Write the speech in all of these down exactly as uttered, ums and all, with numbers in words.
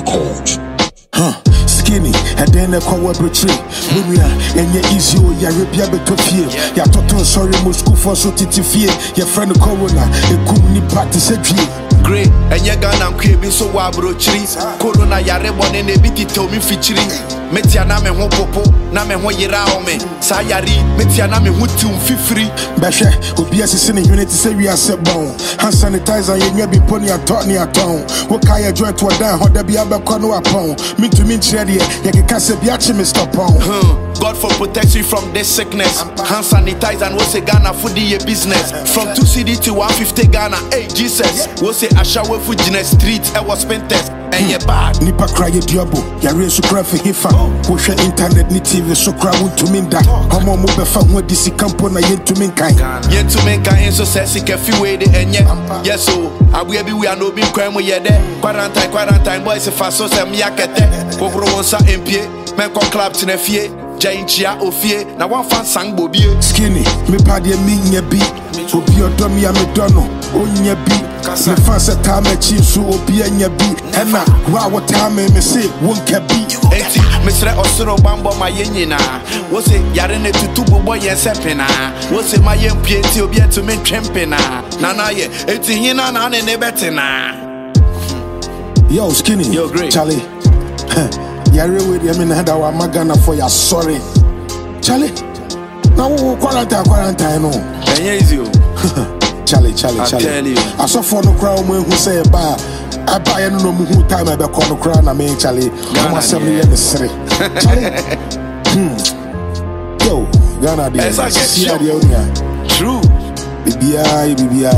Records. Huh. Skinny, and then a cover tree. Mumia, and your easy, ya repia betofie. Ya toton sorry, Moscow for so titifie. Your friend Corona, a kumni party set. Great, and your gun and crabby so wabro tree. Corona, ya rebon and a bitty told me featuring. Metiana me ho popo, na me ho yira o me. Sayari, metiana me ho tum fifri. Bashe, obi asese ne unity say we are set bon. Hand sanitizer ye nya bi poni ato ni aton. Wo kaya joint to dan ho da bi abekọ no apon. Me to me chire de ye keka se bi achi me stop on. God for protect you from this sickness. Hand sanitizer and we say Ghana for the business. From two C D to one fifty Ghana, hey Jesus. We say Ashawe for Gina Street, I was spent test. And ye bad. Nipa cry ye diabo, ya re so cry for hifa. Push internet ni T V so cry won to me da. Homo mo be fa ho disi campo na ye to me kan. Ye to me kan so sexy kefi we de enye. Yes so, abuya bi we are no bi kwan mo ye de. Quarantine quarantine boys se fa so se me yakete. Kokro won sa empie, men ko club tine fie. Jainchia ofie na one fan sang bobie. Skinny, me padi me nya bi. Obi odom ya me dono, onya bi. Me fan se ta me chi so obi anya bi. Ena wa what time me say won ka bi. Enti Mister Osoro Bambo my yenyina. Wo say yare ne tutu bobo ye sepena. Wo say my yempie ti obi to me twempena. Na na ye enti hina na ne ne betena. Yo Skinny, yo great Charlie. Yare we dey mean that wa magana for ya sorry. Charlie. Now quarantine quarantine no. Enye easy o. Charlie, Charlie, I Charlie. tell you. I saw for no crowd when who say ba. I buy no mu who time I be call no crowd na me Charlie. I'm a seven year Charlie. Hmm. Yo, Ghana dey. See how dey onya. True. Bibia, bibia.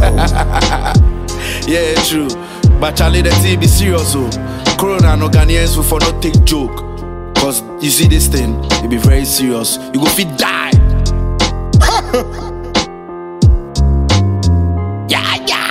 Yeah, true. But Charlie, the thing be serious oh. Corona no Ghanaians will for not take joke. Cause you see this thing, it be very serious. You go fit die. Yeah, yeah.